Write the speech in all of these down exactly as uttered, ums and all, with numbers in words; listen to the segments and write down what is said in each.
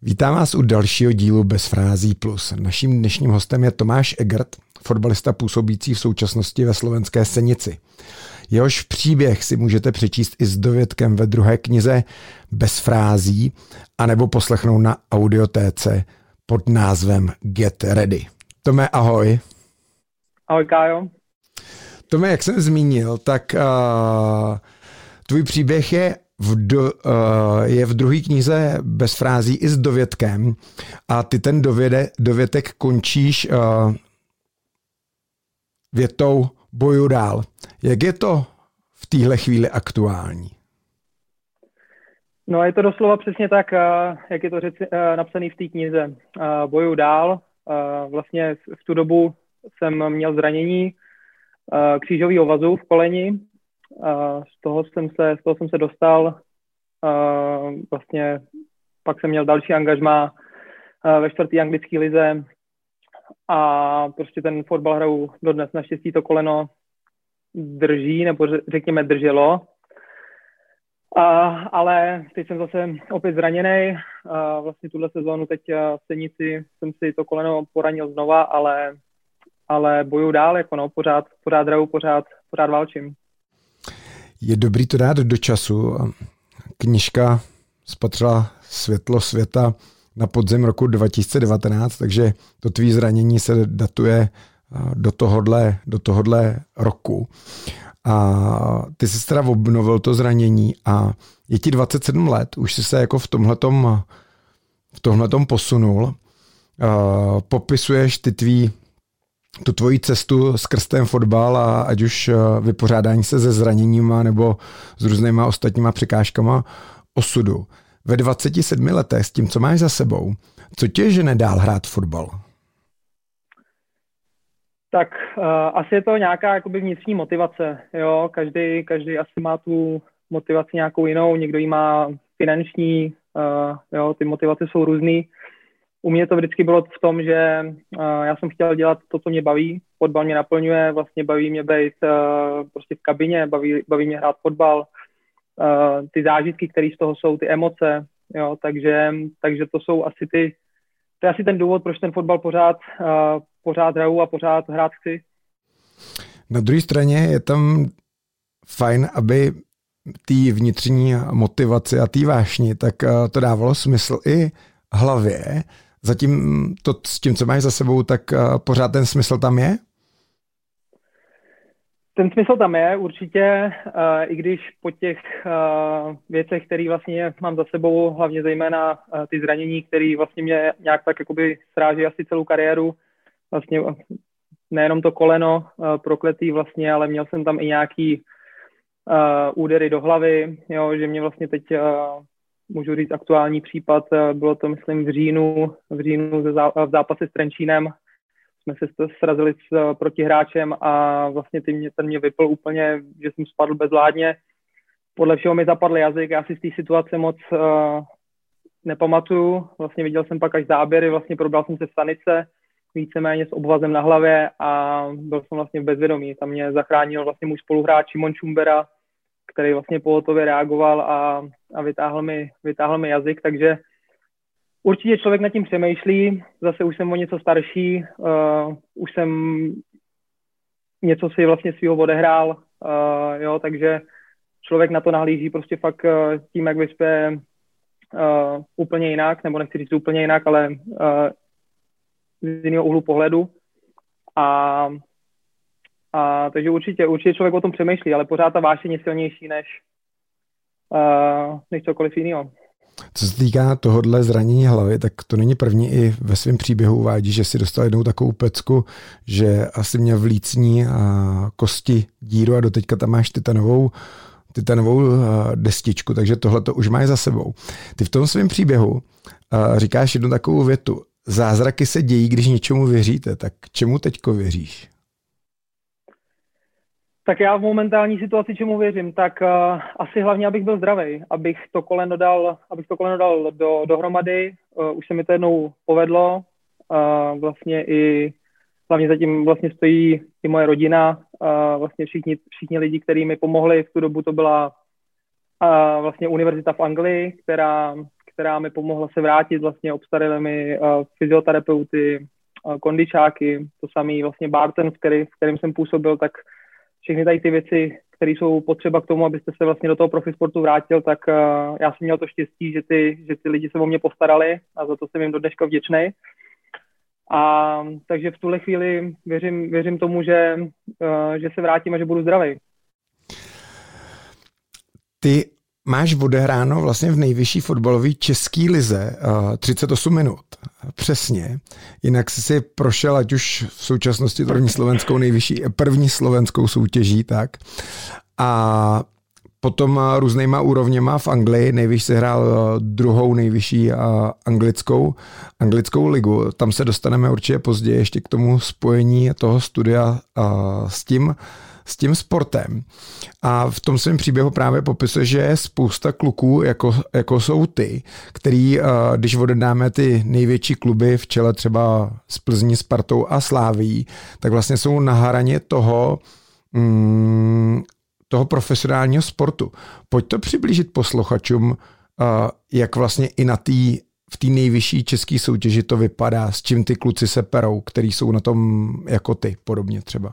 Vítám vás u dalšího dílu Bez frází plus. Naším dnešním hostem je Tomáš Egert, fotbalista působící v současnosti ve slovenské Senici. Jehož příběh si můžete přečíst i s dovětkem ve druhé knize Bez frází, anebo poslechnout na audiotéce pod názvem Get Ready. Tome, ahoj. Ahoj, Kájo. Tome, jak jsem zmínil, tak uh, tvůj příběh je v, do, uh, je v druhé knize Bez frází i s dovětkem a ty ten dověde, dovětek končíš uh, větou boju dál. Jak je to v téhle chvíli aktuální? No, je to doslova přesně tak, jak je to řeci, napsané v té knize. Boju dál. Vlastně v tu dobu jsem měl zranění křížového vazu v koleni. Z toho jsem se, z toho jsem se dostal. Vlastně pak jsem měl další angažmá ve čtvrté anglické lize a prostě ten fotbal hraju dodnes. Naštěstí to koleno drží, nebo řekněme drželo. A, ale teď jsem zase opět zraněný. A vlastně tuhle sezónu teď v Senici jsem si to koleno poranil znova, ale, ale bojuju dál, jako no, pořád, pořád hraju, pořád, pořád válčím. Je dobrý to dát do času. Knižka spatřila světlo světa na podzim roku dva tisíce devatenáct, takže to tvý zranění se datuje do tohodle, do tohodle roku. A ty jsi teda obnovil to zranění a je ti dvacet sedm let, už jsi se jako v tomhletom, v tomhletom posunul. Uh, popisuješ ty tvý, tu tvoji cestu skrz ten fotbal a ať už vypořádání se se zraněníma nebo s různýma ostatníma překážkama osudu. Ve dvaceti sedmi letech s tím, co máš za sebou, co tě žene dál hrát fotbal? Tak uh, asi je to nějaká jakoby vnitřní motivace, jo, každý, každý asi má tu motivaci nějakou jinou, někdo ji má finanční, uh, jo, ty motivace jsou různý. U mě to vždycky bylo v tom, že uh, já jsem chtěl dělat to, co mě baví, fotbal mě naplňuje, vlastně baví mě být uh, prostě v kabině, baví, baví mě hrát fotbal, uh, ty zážitky, které z toho jsou, ty emoce, jo, takže, takže to jsou asi ty, to je asi ten důvod, proč ten fotbal pořád uh, pořád hraju a pořád hrát chci. Na druhé straně je tam fajn, aby té vnitřní motivaci a té vášni, tak to dávalo smysl i hlavě. Zatím to s tím, co máš za sebou, tak pořád ten smysl tam je? Ten smysl tam je určitě, i když po těch věcech, které vlastně mám za sebou, hlavně zejména ty zranění, které vlastně mě nějak tak jakoby sráží asi celou kariéru, vlastně nejenom to koleno uh, prokletý vlastně, ale měl jsem tam i nějaký uh, údery do hlavy, jo, že mě vlastně teď, uh, můžu říct aktuální případ, uh, bylo to myslím v říjnu, v říjnu ze zá, v zápase s Trenčínem, jsme se srazili s uh, protihráčem a vlastně ty mě, ten mě vypl úplně, že jsem spadl bezvládně. Podle všeho mi zapadl jazyk, já si z té situace moc uh, nepamatuju, vlastně viděl jsem pak až záběry, vlastně probral jsem se v stanice, víceméně s obvazem na hlavě a byl jsem vlastně v bezvědomí. Tam mě zachránil vlastně můj spoluhráč Šimon Čumbera, který vlastně pohotově reagoval a, a vytáhl, mi, vytáhl mi jazyk, takže určitě člověk nad tím přemýšlí, zase už jsem o něco starší, uh, už jsem něco si vlastně svýho odehrál, uh, jo, takže člověk na to nahlíží prostě fakt uh, tím, jak vyspěje uh, úplně jinak, nebo nechci říct úplně jinak, ale uh, z jiného úhlu pohledu a, a takže určitě, určitě člověk o tom přemýšlí, ale pořád ta vášeň je silnější než, uh, než cokoliv jiného. Co se týká tohohle zranění hlavy, tak to není první, i ve svém příběhu uvádí, že si dostal jednou takovou pecku, že asi měl v lícní kosti díru a doteďka tam máš titanovou, titanovou destičku, takže tohle to už máš za sebou. Ty v tom svém příběhu říkáš jednu takovou větu: zázraky se dějí, když něčemu věříte, tak čemu teďko věříš? Tak já v momentální situaci čemu věřím, tak uh, asi hlavně, abych byl zdravý, abych to koleno dal, abych to koleno dal do, dohromady. Uh, už se mi to jednou povedlo, uh, vlastně i hlavně zatím vlastně stojí i moje rodina, uh, vlastně všichni, všichni lidi, kteří mi pomohli, v tu dobu to byla uh, vlastně univerzita v Anglii, která, která mi pomohla se vrátit, vlastně obstarili mi uh, fyzioterapeuty, uh, kondičáky, to samý vlastně bartend, který, v kterým jsem působil, tak všechny tady ty věci, které jsou potřeba k tomu, abyste se vlastně do toho profisportu vrátil, tak uh, já jsem měl to štěstí, že ty, že ty lidi se o mě postarali a za to jsem jim do dneška vděčnej. A takže v tuhle chvíli věřím, věřím tomu, že, uh, že se vrátím a že budu zdravý. Ty máš odehráno vlastně v nejvyšší fotbalové české lize uh, třicet osm minut. Přesně. Jinak jsi si prošel, ať už v současnosti první slovenskou nejvyšší, první slovenskou soutěží, tak. A potom různýma úrovněma v Anglii, nejvyšší se hrál druhou nejvyšší anglickou, anglickou ligu. Tam se dostaneme určitě později ještě k tomu spojení toho studia s tím, s tím sportem. A v tom svém příběhu právě popisuje, že je spousta kluků, jako, jako jsou ty, který, když oddáme ty největší kluby v čele třeba s Plzní, Spartou a Slávií, tak vlastně jsou na hraně toho, mm, toho profesionálního sportu. Pojď to přiblížit posluchačům, jak vlastně i na tý, v té nejvyšší české soutěži to vypadá, s čím ty kluci se perou, který jsou na tom jako ty, podobně třeba.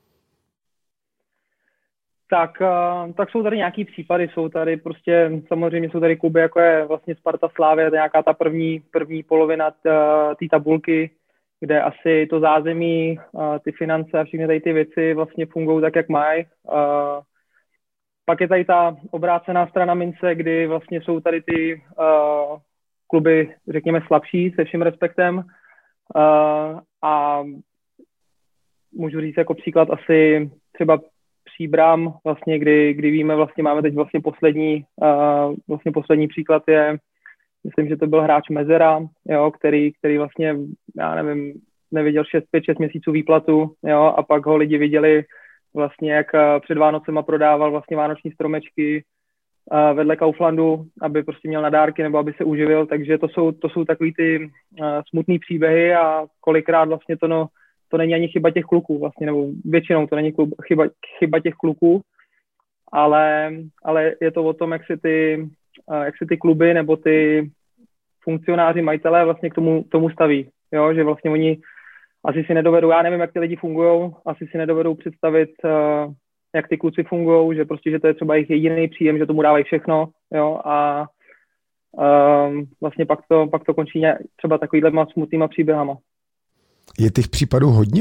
Tak, tak jsou tady nějaký případy, jsou tady prostě, samozřejmě jsou tady kluby, jako je vlastně Sparta, Slavia, to je nějaká ta první, první polovina té tabulky, kde asi to zázemí, ty finance a všechny tady ty věci vlastně fungují tak, jak mají. Pak je tady ta obrácená strana mince, kdy vlastně jsou tady ty uh, kluby, řekněme, slabší, se vším respektem. Uh, a můžu říct jako příklad asi třeba Příbram, vlastně, kdy, kdy víme, vlastně máme teď vlastně poslední, uh, vlastně poslední příklad je, myslím, že to byl hráč Mezera, jo, který, který vlastně, já nevím, neviděl šest, pět, šest měsíců výplatu, jo, a pak ho lidi viděli vlastně, jak před Vánocema prodával vlastně vánoční stromečky uh, vedle Kauflandu, aby prostě měl na dárky nebo aby se uživil, takže to jsou, to jsou takový ty uh, smutný příběhy a kolikrát vlastně to, no, to není ani chyba těch kluků vlastně, nebo většinou to není klub, chyba, chyba těch kluků, ale, ale je to o tom, jak se ty, uh, jak se ty kluby nebo ty funkcionáři, majitelé vlastně k tomu, tomu staví, jo, že vlastně oni asi si nedovedou, já nevím, jak ty lidi fungují, asi si nedovedou představit, uh, jak ty kluci fungují, že prostě, že to je třeba jejich jediný příjem, že tomu dávají všechno, jo, a uh, vlastně pak to, pak to končí nějak, třeba takovýhlema smutnýma příběhama. Je těch případů hodně?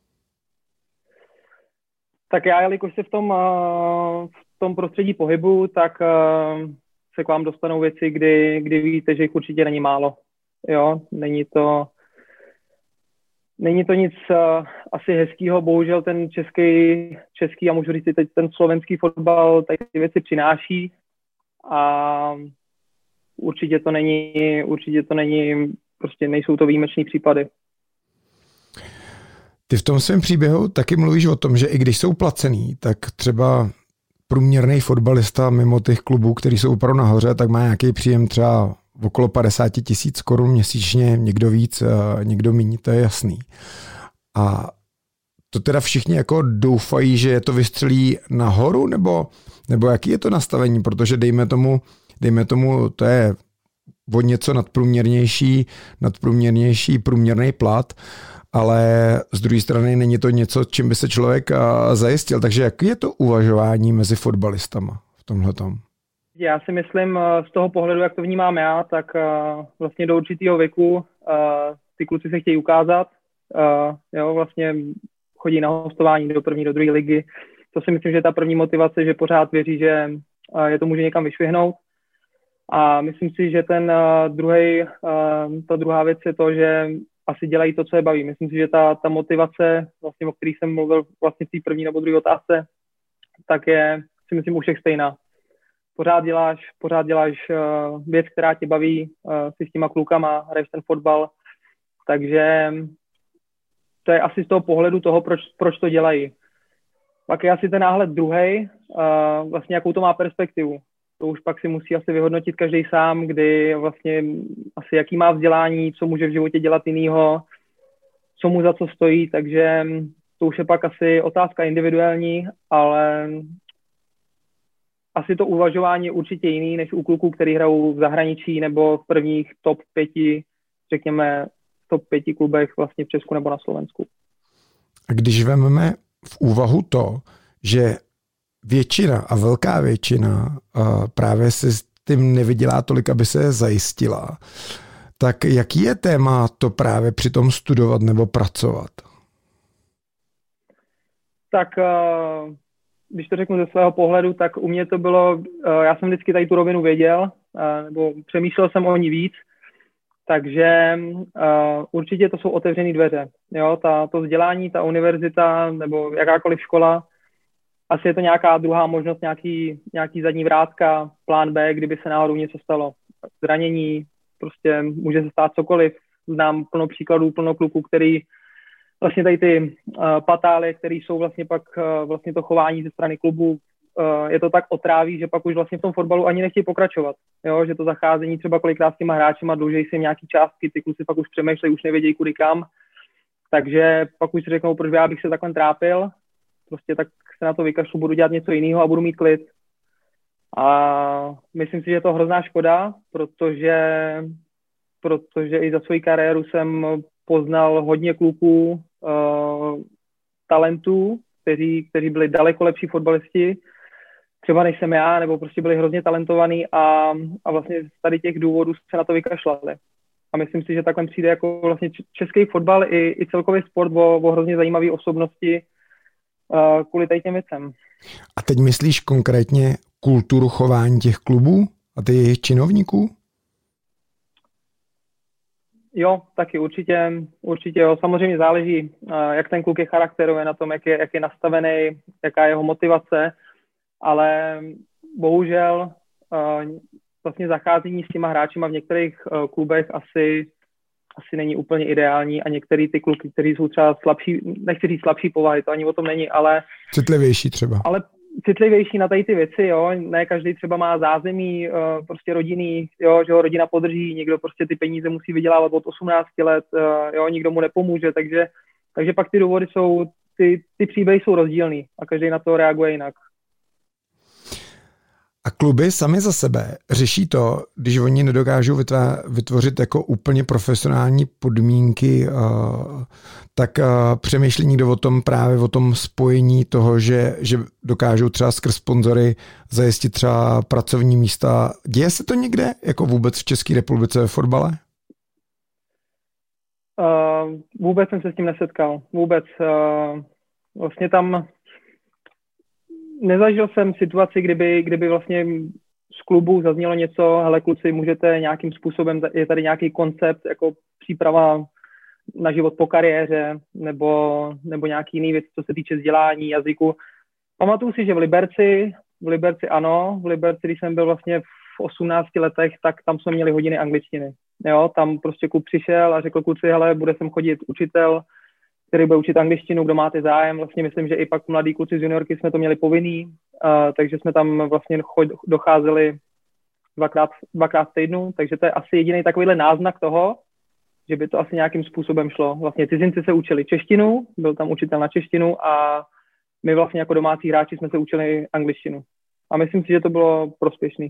Tak já, jelikož se v tom, uh, v tom prostředí pohybu, tak uh, se k vám dostanou věci, kdy, kdy víte, že jich určitě není málo, jo, není to Není to nic uh, asi hezkýho, bohužel ten český, český a můžu říct teď ten slovenský fotbal tady ty věci přináší a určitě to není, určitě to není, prostě nejsou to výjimečný případy. Ty v tom svém příběhu taky mluvíš o tom, že i když jsou placený, tak třeba průměrný fotbalista mimo těch klubů, který jsou opravdu nahoře, tak má nějaký příjem třeba okolo padesát tisíc korun měsíčně, někdo víc, někdo míň, to je jasný. A to teda všichni jako doufají, že je to vystřelí nahoru, nebo, nebo jaký je to nastavení, protože dejme tomu, dejme tomu, to je o něco nadprůměrnější, nadprůměrnější průměrný plat, ale z druhé strany není to něco, čím by se člověk zajistil. Takže jaký je to uvažování mezi fotbalistama v tomhletom? Já si myslím, z toho pohledu, jak to vnímám já, tak vlastně do určitého věku ty kluci se chtějí ukázat, jo, vlastně chodí na hostování do první, do druhé ligy. To si myslím, že je ta první motivace, že pořád věří, že je to může někam vyšvihnout. A myslím si, že ten druhý, ta druhá věc je to, že asi dělají to, co je baví. Myslím si, že ta, ta motivace, vlastně, o které jsem mluvil vlastně v té první nebo druhé otázce, tak je, si myslím, u všech stejná. Pořád děláš, pořád děláš uh, věc, která tě baví, uh, si s těma klukama, hraješ ten fotbal, takže to je asi z toho pohledu toho, proč, proč to dělají. Pak je asi ten náhled druhej, uh, vlastně jakou to má perspektivu. To už pak si musí asi vyhodnotit každý sám, kdy vlastně asi jaký má vzdělání, co může v životě dělat jinýho, co mu za co stojí, takže to už je pak asi otázka individuální, ale asi to uvažování je určitě jiný než u kluků, který hrajou v zahraničí nebo v prvních top pěti, řekněme, top pěti klubech vlastně v Česku nebo na Slovensku. A když vezmeme v úvahu to, že většina a velká většina právě si s tím nevydělá tolik, aby se zajistila, tak jaký je téma to právě při tom studovat nebo pracovat? Tak když to řeknu ze svého pohledu, tak u mě to bylo, já jsem vždycky tady tu rovinu věděl, nebo přemýšlel jsem o ní víc, takže určitě to jsou otevřené dveře. Jo? Ta, to vzdělání, ta univerzita nebo jakákoliv škola, asi je to nějaká druhá možnost, nějaký, nějaký zadní vrátka, plán B, kdyby se náhodou něco stalo. Zranění, prostě může se stát cokoliv. Znám plno příkladů, plno kluků, který vlastně tady ty uh, patálie, které jsou vlastně pak uh, vlastně to chování ze strany klubu, uh, je to tak otráví, že pak už vlastně v tom fotbalu ani nechtějí pokračovat. Jo? Že to zacházení třeba kolikrát s těma hráčima, dlužej si jim nějaký částky, ty kluci pak už přemýšlejí, už nevědějí kudy kam. Takže pak už si řeknou, proč já bych se takhle trápil, prostě tak se na to vykašlu, budu dělat něco jiného a budu mít klid. A myslím si, že je to hrozná škoda, protože, protože i za svou kariéru jsem poznal hodně kluků, uh, talentů, kteří, kteří byli daleko lepší fotbalisti, třeba než jsem já, nebo prostě byli hrozně talentovaní a, a vlastně z tady těch důvodů se na to vykašlali. A myslím si, že takhle přijde jako vlastně český fotbal i, i celkový sport o, o hrozně zajímavé osobnosti uh, kvůli tady těm věcem. A teď myslíš konkrétně kulturu chování těch klubů a těch jejich činovníků? Jo, taky určitě, určitě jo. Samozřejmě záleží, jak ten kluk je charakterový, na tom, jak je, jak je nastavený, jaká je jeho motivace, ale bohužel vlastně zacházení s těma hráčima v některých klubech asi, asi není úplně ideální a některý ty kluky, kteří jsou třeba slabší, nechci říct slabší povahy, to ani o tom není, ale... Citlivější třeba. Ale citlivější na tady ty věci, jo, ne každý třeba má zázemí, uh, prostě rodinný, jo, že ho rodina podrží, někdo prostě ty peníze musí vydělávat od osmnácti let, uh, jo, nikdo mu nepomůže, takže, takže pak ty důvody jsou, ty, ty příběhy jsou rozdílný a každý na to reaguje jinak. A kluby sami za sebe řeší to, když oni nedokážou vytvořit jako úplně profesionální podmínky, tak přemýšlí někdo o tom právě o tom spojení toho, že, že dokážou třeba skrz sponzory zajistit třeba pracovní místa. Děje se to někde jako vůbec v České republice ve fotbale? Uh, vůbec jsem se s tím nesetkal. Vůbec. Uh, vlastně tam nezažil jsem situaci, kdyby, kdyby vlastně z klubu zaznělo něco, hele kluci, můžete nějakým způsobem, je tady nějaký koncept, jako příprava na život po kariéře, nebo, nebo nějaký jiný věc, co se týče vzdělání, jazyku. Pamatuju si, že v Liberci, v Liberci ano, v Liberci, když jsem byl vlastně v osmnácti letech, tak tam jsme měli hodiny angličtiny. Jo, tam prostě klub přišel a řekl kluci, hele, bude sem chodit učitel, který bude učit angličtinu, kdo máte zájem. Vlastně myslím, že i pak mladí kluci z juniorky jsme to měli povinný, uh, takže jsme tam vlastně chod, docházeli dvakrát, dvakrát v týdnu, takže to je asi jediný takovýhle náznak toho, že by to asi nějakým způsobem šlo. Vlastně cizinci se učili češtinu, byl tam učitel na češtinu a my vlastně jako domácí hráči jsme se učili angličtinu. A myslím si, že to bylo prospěšný.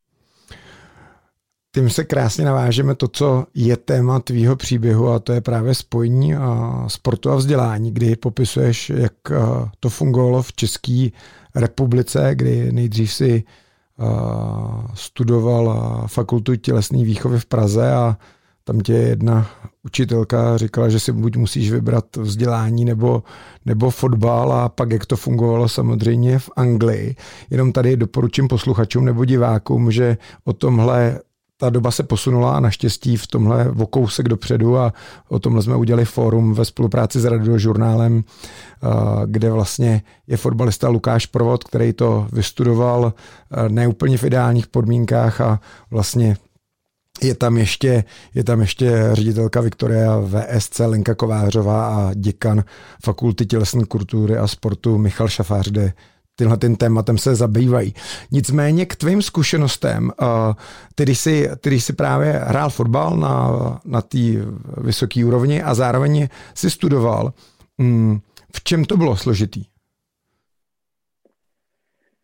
Tím se krásně navážeme to, co je téma tvýho příběhu a to je právě spojení sportu a vzdělání, kdy popisuješ, jak to fungovalo v České republice, kdy nejdřív si studoval fakultu tělesné výchovy v Praze a tam tě jedna učitelka říkala, že si buď musíš vybrat vzdělání nebo, nebo fotbal a pak jak to fungovalo samozřejmě v Anglii. Jenom tady doporučím posluchačům nebo divákům, že o tomhle ta doba se posunula a naštěstí v tomhle o kousek dopředu a o tomhle jsme udělali fórum ve spolupráci s Radiožurnálem, kde vlastně je fotbalista Lukáš Provod, který to vystudoval neúplně v ideálních podmínkách a vlastně je tam ještě, je tam ještě ředitelka Viktoria V S C Lenka Kovářová a děkan Fakulty tělesné kultury a sportu Michal Šafář, kde tímhle tím tématem se zabývají. Nicméně k tvým zkušenostem, ty když jsi, ty když jsi právě hrál fotbal na, na té vysoké úrovni a zároveň si studoval, v čem to bylo složitý? V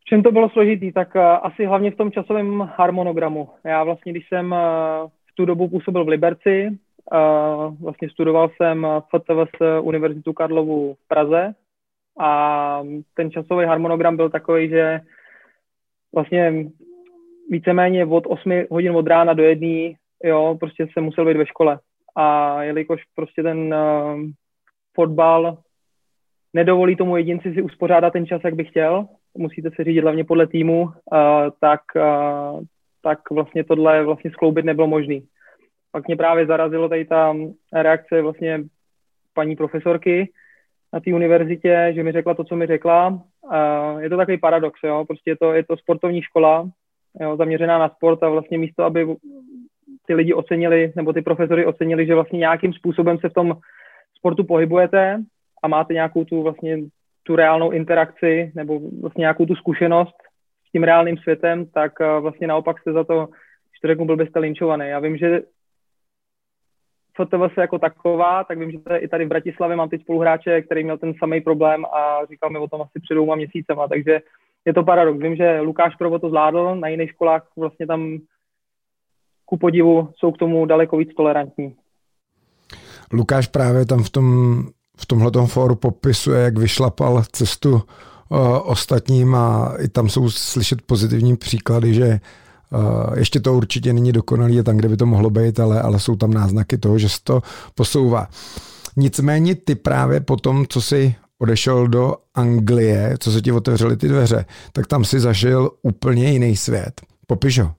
čem to bylo složitý, tak uh, asi hlavně v tom časovém harmonogramu. Já vlastně, když jsem uh, v tu dobu působil v Liberci, uh, vlastně studoval jsem F T V S Univerzitu Karlovu v Praze a ten časový harmonogram byl takový, že vlastně víceméně od osmi hodin od rána do jedné, jo, prostě jsem musel být ve škole. A jelikož prostě ten uh, fotbal nedovolí tomu jedinci si uspořádat ten čas, jak by chtěl, musíte se řídit hlavně podle týmu, uh, tak, uh, tak vlastně tohle vlastně skloubit nebylo možné. Pak mě právě zarazilo tady ta reakce vlastně paní profesorky na té univerzitě, že mi řekla to, co mi řekla. Uh, je to takový paradox, jo, prostě je to, je to sportovní škola, jo, zaměřená na sport a vlastně místo, aby ty lidi ocenili, nebo ty profesory ocenili, že vlastně nějakým způsobem se v tom sportu pohybujete a máte nějakou tu vlastně tu reálnou interakci nebo vlastně nějakou tu zkušenost s tím reálným světem, tak vlastně naopak jste za to, když to řeknu blbě, jste linčovaný. Já vím, že F T V S jako taková, tak vím, že i tady v Bratislavě mám teď spoluhráče, který měl ten samý problém a říkal mi o tom asi před dvouma měsícema, takže je to paradox. Vím, že Lukáš Provo to zvládl, na jiných školách vlastně tam ku podivu jsou k tomu daleko víc tolerantní. Lukáš právě tam v tom v tomhletom fóru popisuje, jak vyšlapal cestu uh, ostatním a i tam jsou slyšet pozitivní příklady, že uh, ještě to určitě není dokonalý, je tam, kde by to mohlo být, ale, ale jsou tam náznaky toho, že se to posouvá. Nicméně ty právě po tom, co jsi odešel do Anglie, co se ti otevřely ty dveře, tak tam si zažil úplně jiný svět. Popiš ho.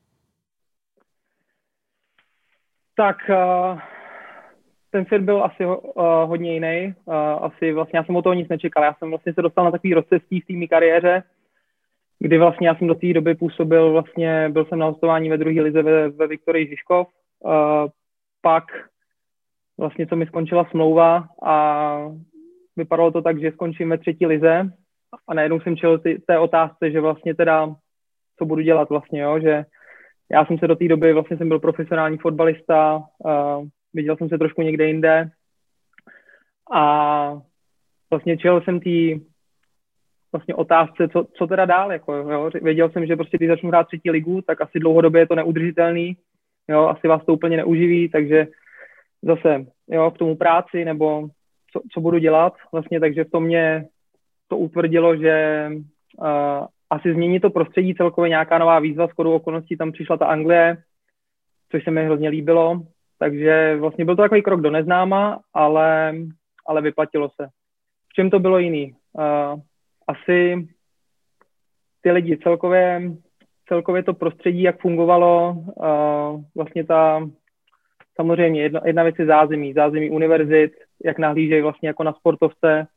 Tak uh, ten svět byl asi uh, hodně jiný. Uh, asi vlastně já jsem o toho nic nečekal. Já jsem vlastně se dostal na takový rozcestí v té mý kariéře, kdy vlastně já jsem do té doby působil, vlastně byl jsem na hostování ve druhé lize ve, ve Viktorii Žižkov. Uh, pak vlastně co mi skončila smlouva a vypadalo to tak, že skončím ve třetí lize a najednou jsem čelil té otázce, že vlastně teda co budu dělat vlastně, jo, že já jsem se do té doby, vlastně jsem byl profesionální fotbalista, uh, viděl jsem se trošku někde jinde a vlastně čelil jsem té vlastně otázce, co, co teda dál, jako, jo. Věděl jsem, že prostě když začnu hrát třetí ligu, tak asi dlouhodobě je to neudržitelný, jo, asi vás to úplně neuživí, takže zase, jo, k tomu práci nebo co, co budu dělat, vlastně, takže v tom mě to utvrdilo, že uh, asi změní to prostředí, celkově nějaká nová výzva, shodou okolností tam přišla ta Anglie, což se mi hrozně líbilo, takže vlastně byl to takový krok do neznáma, ale, ale vyplatilo se. V čem to bylo jiný? Uh, asi ty lidi, celkově, celkově to prostředí, jak fungovalo, uh, vlastně ta, samozřejmě jedna, jedna věc je zázemí, zázemí univerzit, jak nahlížejí vlastně jako na sportovce.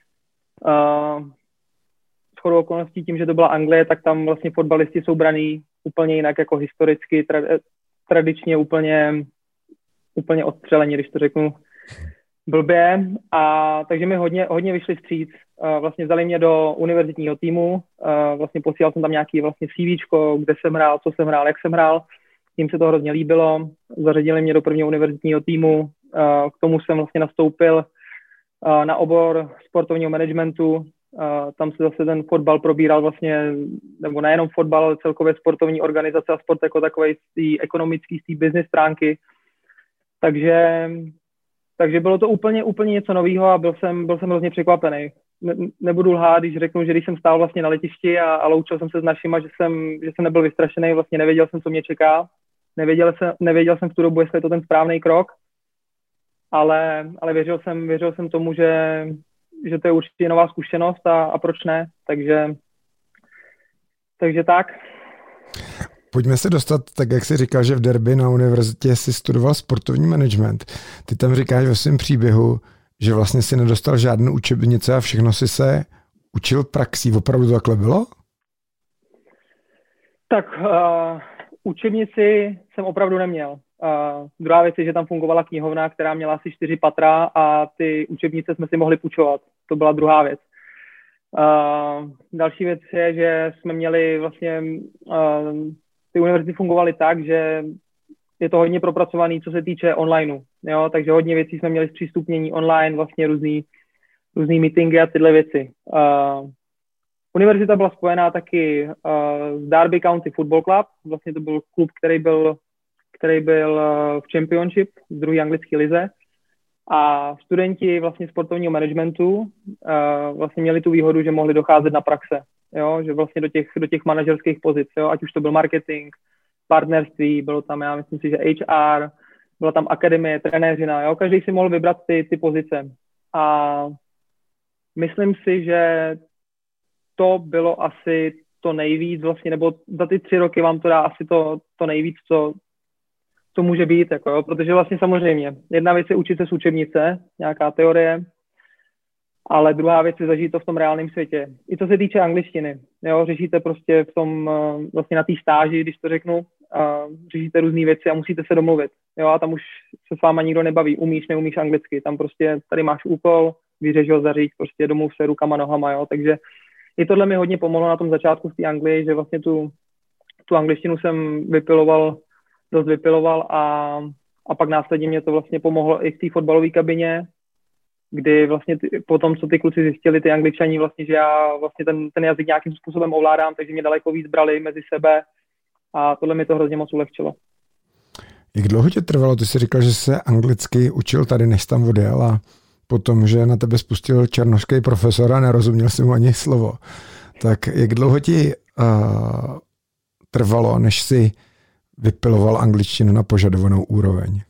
Uh, shodou okolností tím, že to byla Anglie, tak tam vlastně fotbalisti jsou braný úplně jinak jako historicky, tra- tradičně úplně, úplně odstřelení, když to řeknu blbě. A takže mi hodně, hodně vyšli vstříc. Uh, vlastně vzali mě do univerzitního týmu, uh, vlastně posílal jsem tam nějaký vlastně CVčko, kde jsem hrál, co jsem hrál, jak jsem hrál. Tím se to hrozně líbilo. Zařadili mě do prvního univerzitního týmu. Uh, k tomu jsem vlastně nastoupil uh, na obor sportovního managementu. Uh, tam se zase ten fotbal probíral vlastně, nebo nejenom fotbal, ale celkově sportovní organizace a sport jako takovej z té ekonomické, z té business stránky. Takže, takže bylo to úplně, úplně něco nového a byl jsem, byl jsem hrozně překvapený. Ne, nebudu lhát, když řeknu, že když jsem stál vlastně na letišti a, a loučil jsem se s našima, že jsem, že jsem nebyl vystrašený, vlastně nevěděl jsem, co mě čeká. Nevěděl jsem, nevěděl jsem v tu dobu, jestli je to ten správný krok, ale, ale věřil jsem, věřil jsem tomu, že že to je určitě nová zkušenost a, a proč ne, takže, takže tak. Pojďme se dostat, tak jak jsi říkal, že v Derby na univerzitě jsi studoval sportovní management. Ty tam říkáš ve svém příběhu, že vlastně si nedostal žádnou učebnice a všechno si se učil praxí. Opravdu to takhle bylo? Tak uh, učebnici jsem opravdu neměl. Uh, druhá věc je, že tam fungovala knihovna, která měla asi čtyři patra a ty učebnice jsme si mohli půjčovat. To byla druhá věc. Uh, další věc je, že jsme měli vlastně, uh, ty univerzity fungovaly tak, že je to hodně propracovaný, co se týče onlineu. Jo? Takže hodně věcí jsme měli zpřístupnění online, vlastně různý, různý meetingy a tyhle věci. Uh, univerzita byla spojená taky uh, s Derby County Football Club, vlastně to byl klub, který byl, který byl uh, v Championship, v druhé anglické lize. A studenti vlastně sportovního managementu uh, vlastně měli tu výhodu, že mohli docházet na praxe, jo? Že vlastně do těch, do těch manažerských pozic, jo? Ať už to byl marketing, partnerství, bylo tam, já myslím si, že H R, byla tam akademie, trenéřina, jo? Každý si mohl vybrat ty, ty pozice. A myslím si, že to bylo asi to nejvíc vlastně, nebo za ty tři roky vám to dá asi to, to nejvíc, co, co může být, jako jo? Protože vlastně samozřejmě jedna věc je učit se z učebnice, nějaká teorie, ale druhá věc je zažít to v tom reálném světě. I co se týče angličtiny, jo? Řešíte prostě v tom, vlastně na té stáži, když to řeknu, a řešíte různé věci a musíte se domluvit, jo? A tam už se s váma nikdo nebaví, umíš, neumíš anglicky, tam prostě tady máš úkol, vyřeš ho, zaříď, prostě domluv se rukama, nohama, jo? Takže i tohle mi hodně pomohlo na tom začátku v té Anglii, že vlastně tu, tu angličtinu jsem vypiloval, dost vypiloval a, a pak následně mě to vlastně pomohlo i v té fotbalové kabině, kdy vlastně ty, po tom, co ty kluci zjistili, ty Angličani, vlastně, že já vlastně ten, ten jazyk nějakým způsobem ovládám, takže mě daleko víc brali mezi sebe a tohle mi to hrozně moc ulehčilo. Jak dlouho tě trvalo? Ty jsi říkal, že se anglicky učil tady, než tam odjel a potom, že na tebe spustil černošský profesor a nerozuměl si mu ani slovo. Tak jak dlouho ti uh, trvalo, než si vypiloval angličtinu na požadovanou úroveň?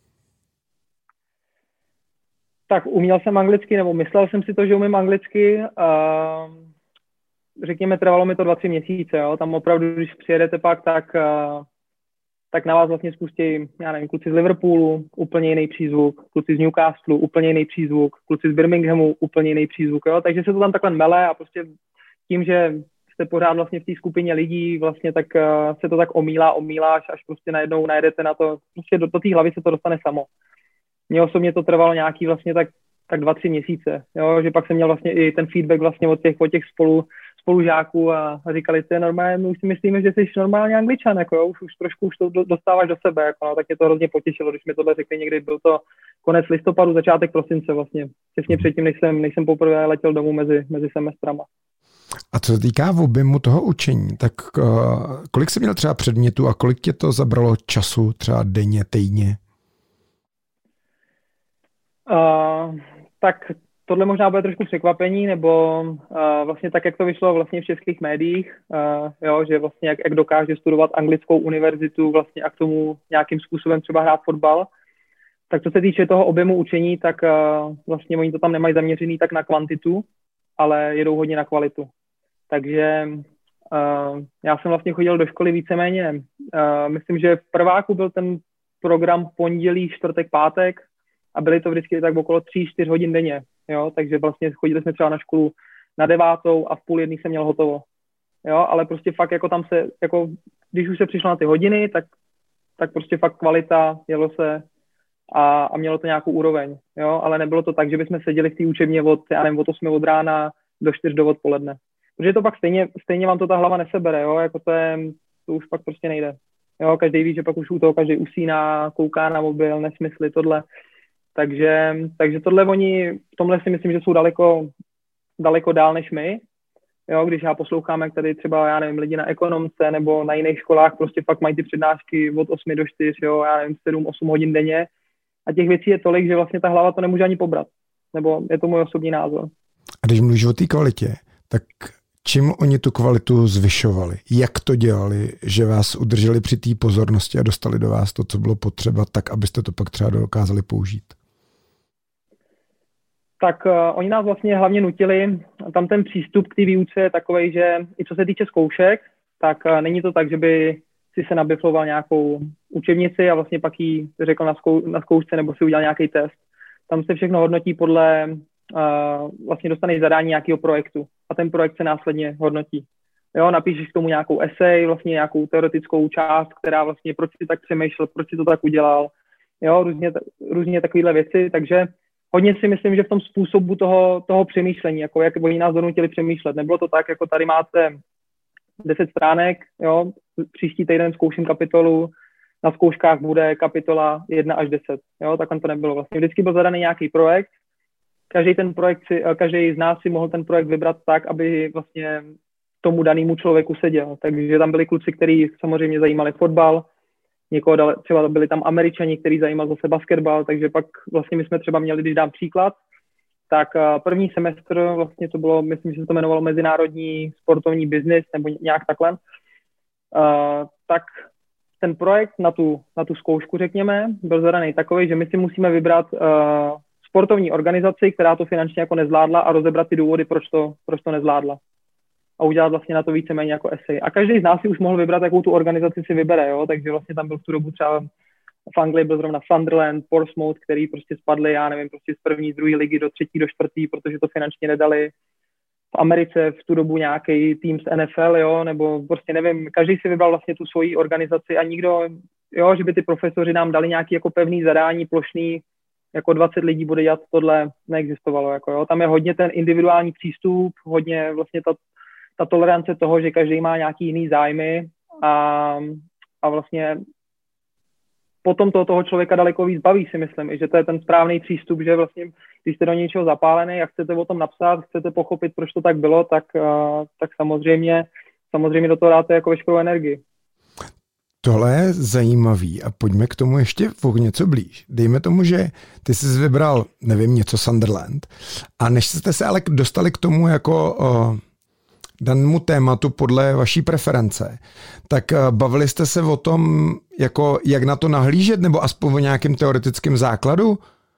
Tak uměl jsem anglicky, nebo myslel jsem si to, že umím anglicky. Uh, řekněme, trvalo mi to dva, tři měsíce. Jo? Tam opravdu, když přijedete pak, tak, uh, tak na vás vlastně spustí, já nevím, kluci z Liverpoolu, úplně jiný přízvuk, kluci z Newcastlu, úplně jiný přízvuk, kluci z Birminghamu, úplně jiný přízvuk. Jo? Takže se to tam takhle mele a prostě tím, že jste pořád vlastně v té skupině lidí, vlastně tak uh, se to tak omílá, omíláš, až prostě najednou najedete na to, prostě do, do té hlavy se to dostane samo. Mně osobně to trvalo nějaký vlastně tak, tak dva, tři měsíce, jo? Že pak jsem měl vlastně i ten feedback vlastně od těch, od těch spolu, spolužáků a, a říkali, to je normálně, my už si myslíme, že jsi normálně Angličan, jako jo? Už, už trošku už to do, dostáváš do sebe, jako, no? Tak mě to hrozně potěšilo, když mi tohle řekli někdy, byl to konec listopadu, začátek prosince vlastně, těsně předtím, než jsem, než jsem poprvé letěl domů mezi, mezi semestrama. A co se týká v objemu toho učení, tak uh, kolik jsi měl třeba předmětů a kolik tě to zabralo času, třeba denně, týdně? Uh, tak tohle možná bude trošku překvapení, nebo uh, vlastně tak, jak to vyšlo vlastně v českých médiích, uh, jo, že vlastně jak, jak dokáže studovat anglickou univerzitu vlastně a k tomu nějakým způsobem třeba hrát fotbal, tak co se týče toho objemu učení, tak uh, vlastně oni to tam nemají zaměřený tak na kvantitu, ale jedou hodně na kvalitu. Takže uh, já jsem vlastně chodil do školy víceméně, uh, myslím, že v prváku byl ten program pondělí, čtvrtek, pátek, a byly to vždycky tak okolo tři čtyři hodin denně, jo, takže vlastně chodili jsme třeba na školu na devátou a v půl jedný jsem měl hotovo, jo, ale prostě fakt jako tam se, jako když už se přišlo na ty hodiny, tak, tak prostě fakt kvalita, jelo se a, a mělo to nějakou úroveň, jo, ale nebylo to tak, že bychom seděli v té učebně od, já nevím, od osmi od rána do čtyř do odpoledne, protože to pak stejně, stejně vám to ta hlava nesebere, jo, jako to je, to už pak prostě nejde, jo, každý ví, že pak už u toho každý usíná, kouká na mobil, nesmysly, tohle. Takže, takže tohle oni, v tomhle si myslím, že jsou daleko, daleko dál než my. Jo, když já poslouchám, jak tady třeba, já nevím, lidi na ekonomce nebo na jiných školách prostě fakt mají ty přednášky od osmi do čtyř, jo, já nevím, sedm osm hodin denně. A těch věcí je tolik, že vlastně ta hlava to nemůže ani pobrat. Nebo je to můj osobní názor. A když mluvíš o té kvalitě, tak čím oni tu kvalitu zvyšovali? Jak to dělali, že vás udrželi při té pozornosti a dostali do vás to, co bylo potřeba, tak abyste to pak třeba dokázali použít? Tak uh, oni nás vlastně hlavně nutili, tam ten přístup k té výuce je takovej, že i co se týče zkoušek, tak uh, není to tak, že by si se nabifloval nějakou učebnici a vlastně pak jí řekl na, zkou, na zkoušce nebo si udělal nějaký test. Tam se všechno hodnotí podle, uh, vlastně dostaneš zadání nějakého projektu a ten projekt se následně hodnotí. Jo, napíšeš k tomu nějakou esej, vlastně nějakou teoretickou část, která vlastně proč si tak přemýšlel, proč si to tak udělal, jo, různě, různě takovéhle věci, takže hodně si myslím, že v tom způsobu toho, toho přemýšlení, jako jak oni nás donutili přemýšlet. Nebylo to tak, jako tady máte deset stránek, jo, příští týden zkouším kapitolu, na zkouškách bude kapitola jedna až deset, jo, takhle to nebylo. Vlastně vždycky byl zadaný nějaký projekt, každý ten projekt si, každý z nás si mohl ten projekt vybrat tak, aby vlastně tomu danému člověku seděl. Takže tam byli kluci, kteří samozřejmě zajímali fotbal, někoho dali, třeba byli tam Američani, kteří zajímal zase basketbal, takže pak vlastně my jsme třeba měli, když dám příklad, tak první semestr, vlastně to bylo, myslím, že se to jmenovalo Mezinárodní sportovní biznis, nebo nějak takhle, uh, tak ten projekt na tu, na tu zkoušku, řekněme, byl zadaný takový, že my si musíme vybrat uh, sportovní organizaci, která to finančně jako nezvládla a rozebrat ty důvody, proč to, proč to nezvládla. A udělat vlastně na to víceméně jako esej. A každý z nás si už mohl vybrat, jakou tu organizaci si vybere, jo? Takže vlastně tam byl v tu dobu třeba v Anglii byl zrovna Sunderland, Portsmouth, který prostě spadli, já nevím, prostě z první, z druhé ligy do třetí, do čtvrtý, protože to finančně nedali. V Americe v tu dobu nějaký tým z N F L, jo, nebo prostě nevím, každý si vybral vlastně tu svoji organizaci a nikdo, jo, že by ty profesoři nám dali nějaký jako pevný zadání, plošný, jako dvacet lidí bude dělat, tohle neexistovalo, jako jo. Tam je hodně ten individuální přístup, hodně vlastně ta, ta tolerance toho, že každý má nějaký jiný zájmy a, a vlastně potom to toho člověka daleko víc baví, si myslím, i že to je ten správný přístup, že vlastně, když jste do něčeho zapálený a chcete o tom napsat, chcete pochopit, proč to tak bylo, tak, uh, tak samozřejmě, samozřejmě do toho dáte jako veškerou energii. Tohle je zajímavý a pojďme k tomu ještě o něco blíž. Dejme tomu, že ty jsi vybral, nevím, něco Sunderland a než jste se ale dostali k tomu jako uh, danému tématu podle vaší preference, tak uh, bavili jste se o tom, jako jak na to nahlížet, nebo aspoň o nějakém teoretickém základu?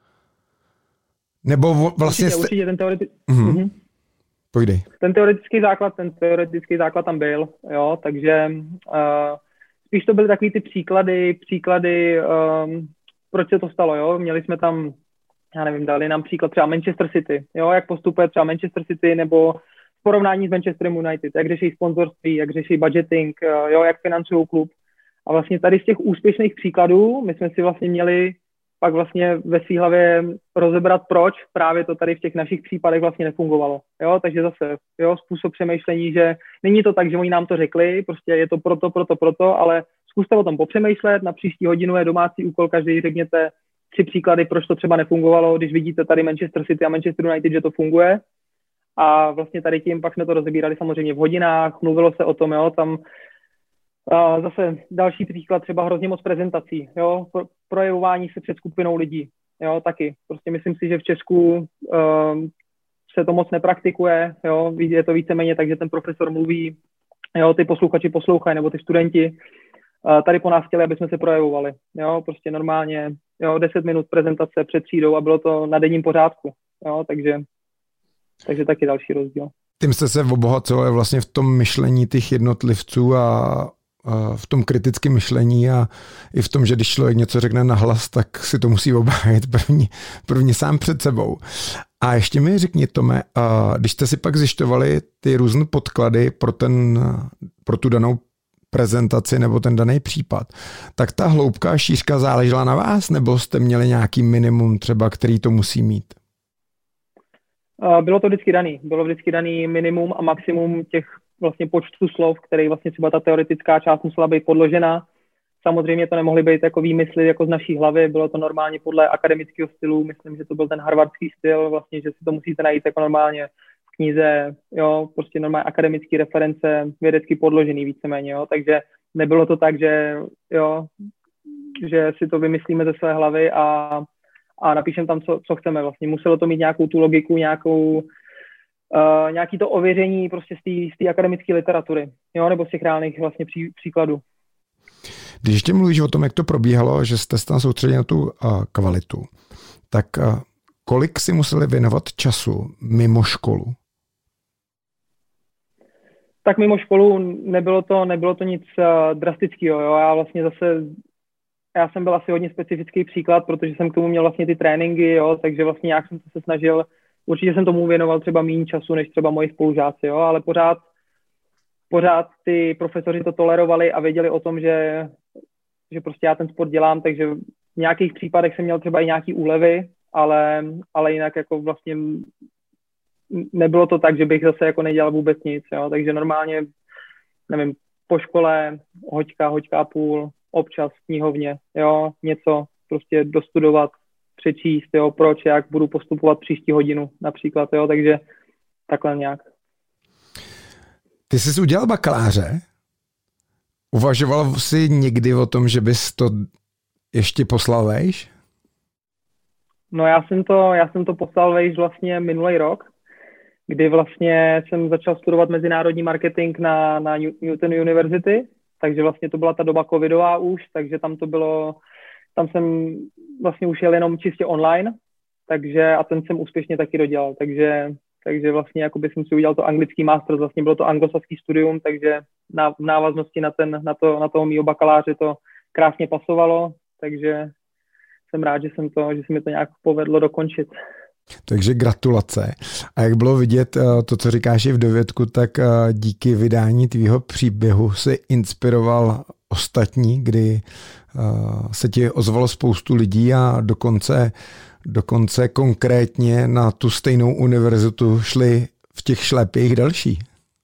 Nebo vlastně... Určitě, jste... určitě ten teoretický... Mhm. Mm-hmm. Pojdej. Ten teoretický základ, ten teoretický základ tam byl, jo, takže... Uh, Spíš to byly takový ty příklady, příklady, um, proč se to stalo, jo. Měli jsme tam, já nevím, dali nám příklad třeba Manchester City, jo, jak postupuje třeba Manchester City, nebo v porovnání s Manchesterem United, jak řeší sponzorství, jak řeší budgeting, jo, jak financují klub. A vlastně tady z těch úspěšných příkladů my jsme si vlastně měli pak vlastně ve svý hlavě rozebrat, proč právě to tady v těch našich případech vlastně nefungovalo. Jo, takže zase, jo, způsob přemýšlení, že není to tak, že oni nám to řekli, prostě je to proto, proto, proto, ale zkuste o tom popřemýšlet, na příští hodinu je domácí úkol, každý řekněte tři příklady, proč to třeba nefungovalo, když vidíte tady Manchester City a Manchester United, že to funguje. A vlastně tady tím pak jsme to rozebírali samozřejmě v hodinách, mluvilo se o tom, jo, tam a zase další příklad, třeba hrozně moc prezentací, jo, pro, projevování se před skupinou lidí, jo, taky. Prostě myslím si, že v Česku um, se to moc nepraktikuje, jo, je to víceméně tak, že ten profesor mluví, jo, ty posluchači poslouchají, nebo ty studenti uh, tady po nás chtěli, aby jsme se projevovali, jo, prostě normálně, jo, deset minut prezentace před třídou a bylo to na denním pořádku, jo, takže, takže taky další rozdíl. Tím jste se obohacovali vlastně v tom myšlení těch jednotlivců a v tom kritickém myšlení a i v tom, že když člověk něco řekne nahlas, tak si to musí obhájit první, první sám před sebou. A ještě mi řekni, Tome, když jste si pak zjišťovali ty různé podklady pro, ten, pro tu danou prezentaci nebo ten daný případ, tak ta hloubka a šířka záležela na vás, nebo jste měli nějaký minimum třeba, který to musí mít? Bylo to vždycky daný. Bylo vždycky daný minimum a maximum těch vlastně počtu slov, který vlastně třeba ta teoretická část musela být podložena. Samozřejmě to nemohly být jako výmysly jako z naší hlavy, bylo to normálně podle akademického stylu, myslím, že to byl ten harvardský styl, vlastně, že si to musíte najít jako normálně v knize, jo, prostě normálně akademické reference, vědecky podložený víceméně, jo, takže nebylo to tak, že jo, že si to vymyslíme ze své hlavy a, a napíšeme tam, co, co chceme vlastně. Muselo to mít nějakou tu logiku, nějakou Uh, nějaký to ověření prostě z té akademické literatury, jo, nebo z těch reálných vlastně pří, příkladů. Když ještě mluvíš o tom, jak to probíhalo, že jste se tam soustředili na tu uh, kvalitu, tak uh, kolik si museli věnovat času mimo školu? Tak mimo školu nebylo to, nebylo to nic uh, drastického, jo, já vlastně zase, já jsem byl asi hodně specifický příklad, protože jsem k tomu měl vlastně ty tréninky, jo, takže vlastně nějak jsem se snažil. Určitě jsem tomu věnoval třeba méně času, než třeba moji spolužáci, jo, ale pořád, pořád ty profesoři to tolerovali a věděli o tom, že, že prostě já ten sport dělám, takže v nějakých případech jsem měl třeba i nějaký úlevy, ale, ale jinak jako vlastně nebylo to tak, že bych zase jako nedělal vůbec nic, jo, takže normálně, nevím, po škole hoďka, hoďka a půl, občas v knihovně, jo, něco prostě dostudovat, přečíst, jo, proč, jak budu postupovat příští hodinu například, jo, takže takhle nějak. Ty jsi udělal bakaláře? Uvažoval jsi někdy o tom, že bys to ještě poslal vejš? No já jsem to, já jsem to poslal vejš vlastně minulý rok, kdy vlastně jsem začal studovat mezinárodní marketing na, na Newton University, takže vlastně to byla ta doba covidová už, takže tam to bylo, tam jsem vlastně už jel jenom čistě online, takže a ten jsem úspěšně taky dodělal, takže, takže vlastně jakoby jsem si udělal to anglický master, vlastně bylo to anglosaský studium, takže na, v návaznosti na, ten, na, to, na toho mýho bakaláře to krásně pasovalo, takže jsem rád, že jsem to, že se mi to nějak povedlo dokončit. Takže gratulace. A jak bylo vidět to, co říkáš i v dovědku, tak díky vydání tvýho příběhu si inspiroval ostatní, kdy se ti ozvalo spoustu lidí a dokonce, dokonce konkrétně na tu stejnou univerzitu šli v těch šlépích další.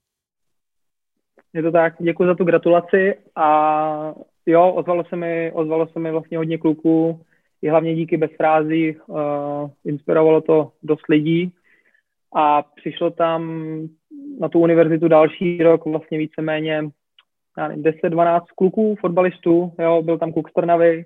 Je to tak, děkuji za tu gratulaci a jo, ozvalo se mi, ozvalo se mi vlastně hodně kluků, i hlavně díky Bezfrází, uh, inspirovalo to dost lidí a přišlo tam na tu univerzitu další rok vlastně víceméně deset dvanáct kluků, fotbalistů, jo, byl tam kluk z Trnavy,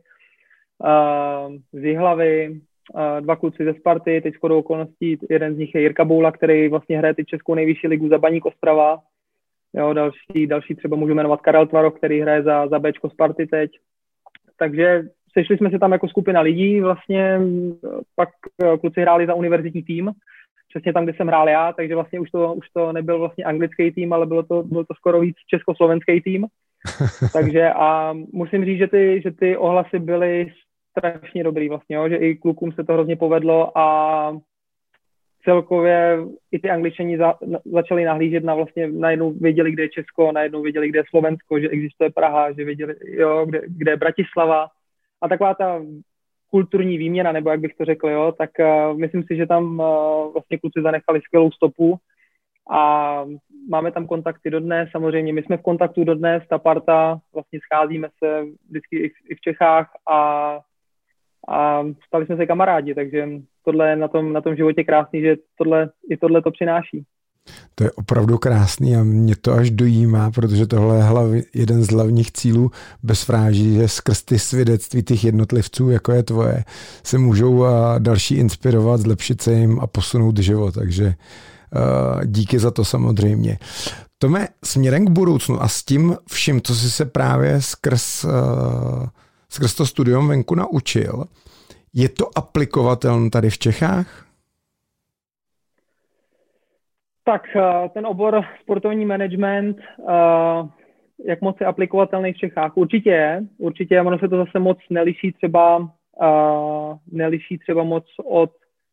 uh, z Jihlavy, uh, dva kluci ze Sparty, teď shodou okolností jeden z nich je Jirka Boula, který vlastně hraje teď českou nejvyšší ligu za Baník Ostrava, jo, další, další třeba můžu jmenovat Karel Tvaroch, který hraje za, za Bčko Sparty teď, takže sešli jsme se tam jako skupina lidí, vlastně pak kluci hráli za univerzitní tým, přesně tam, kde jsem hrál já, takže vlastně už to, už to nebyl vlastně anglický tým, ale bylo to, bylo to skoro víc československý tým. Takže a musím říct, že ty, že ty ohlasy byly strašně dobrý vlastně, jo, že i klukům se to hrozně povedlo a celkově i ty Angličani za, na, začali nahlížet na vlastně, najednou věděli, kde je Česko, najednou věděli, kde je Slovensko, že existuje Praha, že věděli, jo, kde, kde je Bratislava. A taková ta kulturní výměna, nebo jak bych to řekl, jo, tak uh, myslím si, že tam uh, vlastně kluci zanechali skvělou stopu a máme tam kontakty dodnes, samozřejmě my jsme v kontaktu dodnes, ta parta, vlastně scházíme se vždycky i v, i v Čechách a, a stali jsme se kamarádi, takže tohle je na tom, na tom životě krásný, že tohle, i tohle to přináší. To je opravdu krásný a mě to až dojímá, protože tohle je hlav, jeden z hlavních cílů Bezfrází, že skrz ty svědectví těch jednotlivců, jako je tvoje, se můžou další inspirovat, zlepšit se jim a posunout život, takže díky za to samozřejmě. Tome, směrem k budoucnu a s tím vším, co jsi se právě skrz, skrz to studium venku naučil, je to aplikovatelné tady v Čechách? Tak ten obor sportovní management, jak moc je aplikovatelný v Čechách? Určitě je, určitě, ono se to zase moc neliší třeba, neliší třeba moc od,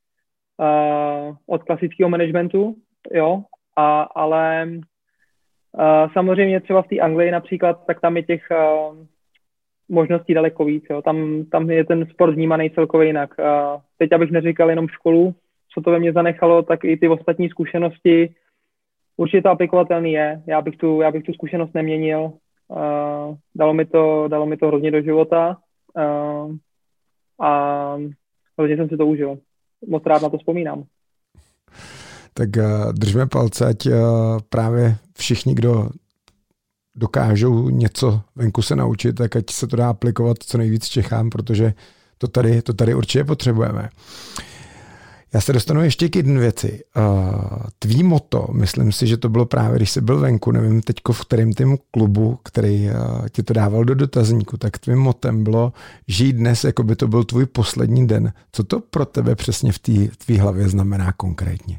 od klasického managementu, jo, a, ale samozřejmě třeba v té Anglii například, tak tam je těch možností daleko víc, jo, tam, tam je ten sport vnímaný celkově jinak. Teď abych neříkal jenom školu, co to ve mně zanechalo, tak i ty ostatní zkušenosti. Určitě to aplikovatelný je. Já bych tu, já bych tu zkušenost neměnil. Uh, dalo mi to, dalo mi to hrozně do života uh, a hrozně jsem si to užil. Moc rád na to vzpomínám. Tak uh, držme palce, ať uh, právě všichni, kdo dokážou něco venku se naučit, tak ať se to dá aplikovat co nejvíc Čechám, protože to tady, to tady určitě potřebujeme. Já se dostanu ještě k jedné věci. Tvý motto, myslím si, že to bylo právě, když jsi byl venku, nevím teďko v kterém tým klubu, který ti to dával do dotazníku, tak tvým mottem bylo žít dnes, jako by to byl tvůj poslední den. Co to pro tebe přesně v té tvý hlavě znamená konkrétně?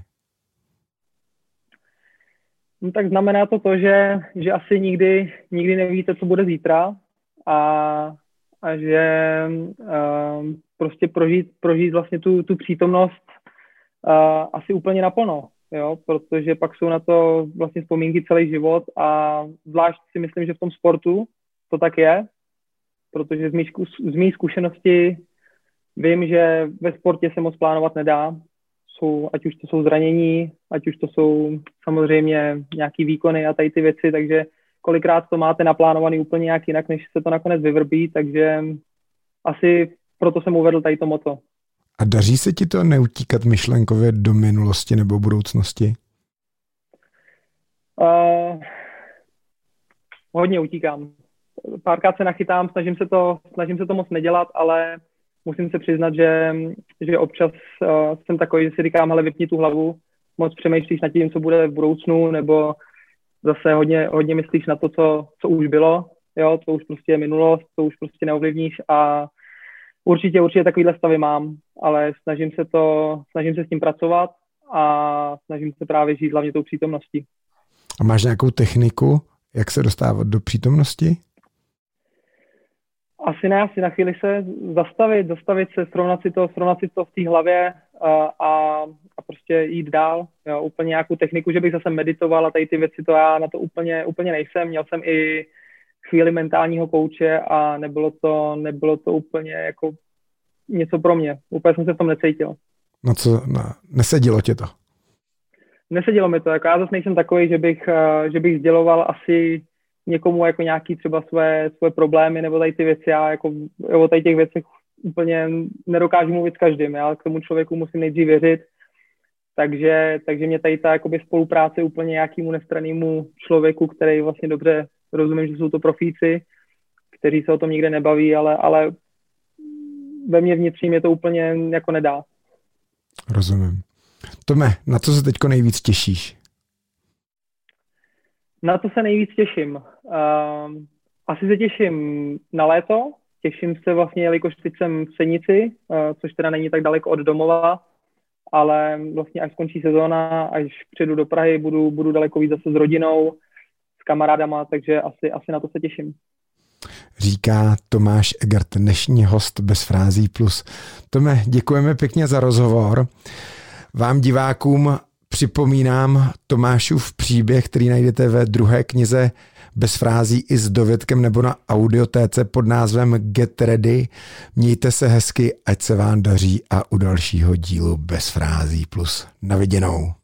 No, tak znamená to to, že, že asi nikdy, nikdy nevíte, co bude zítra a, a že um, prostě prožít, prožít vlastně tu, tu přítomnost Uh, asi úplně naplno, jo, protože pak jsou na to vlastně vzpomínky celý život a zvlášť si myslím, že v tom sportu to tak je, protože z mých, z mých zkušeností vím, že ve sportě se moc plánovat nedá, jsou, ať už to jsou zranění, ať už to jsou samozřejmě nějaký výkony a tady ty věci, takže kolikrát to máte naplánovaný úplně nějak jinak, než se to nakonec vyvrbí, takže asi proto jsem uvedl tady to motto. A daří se ti to neutíkat myšlenkově do minulosti nebo budoucnosti? Uh, hodně utíkám. Párkrát se nachytám, snažím se to, snažím se to moc nedělat, ale musím se přiznat, že, že občas uh, jsem takový, že si říkám, ale vypni tu hlavu, moc přemýšlíš nad tím, co bude v budoucnu, nebo zase hodně, hodně myslíš na to, co, co už bylo, jo, to už prostě je minulost, to už prostě neovlivníš a určitě, určitě takovýhle stavy mám, ale snažím se to, snažím se s tím pracovat a snažím se právě žít hlavně tou přítomností. A máš nějakou techniku, jak se dostávat do přítomnosti? Asi ne, asi na chvíli se zastavit, zastavit se, srovnat si to, srovnat si to v té hlavě a, a, a prostě jít dál. Jo, úplně nějakou techniku, že bych zase meditoval a tady ty věci, to já na to úplně, úplně nejsem. Měl jsem i chvíli mentálního kouče a nebylo to, nebylo to úplně jako něco pro mě. Úplně jsem se v tom necítil. No co, no, nesedělo tě to? Nesedělo mi to, jako já zase nejsem takový, že bych, že bych sděloval asi někomu jako nějaký třeba své, své problémy nebo tady ty věci. Já jako o tady těch věcech úplně nedokážu mluvit s každým. Já k tomu člověku musím nejdřív věřit. Takže, takže mě tady ta jakoby spolupráce úplně nějakému nestrannému člověku, který vlastně dobře rozumím, že jsou to profíci, kteří se o tom nikde nebaví, ale, ale ve mně vnitřním je to úplně jako nedá. Rozumím. Tome, na co se teďko nejvíc těšíš? Na to se nejvíc těším. Uh, asi se těším na léto. Těším se vlastně, jelikož teď jsem v Senici, uh, což teda není tak daleko od domova, ale vlastně až skončí sezóna, až přijedu do Prahy, budu, budu daleko víc zase s rodinou, s kamarádama, takže asi, asi na to se těším. Říká Tomáš Egert, dnešní host Bez frází plus. Tome, děkujeme pěkně za rozhovor. Vám divákům připomínám Tomášův příběh, který najdete ve druhé knize Bez frází i s dovětkem nebo na audiotéce pod názvem Get Ready. Mějte se hezky, ať se vám daří a u dalšího dílu Bez frází plus. Na viděnou.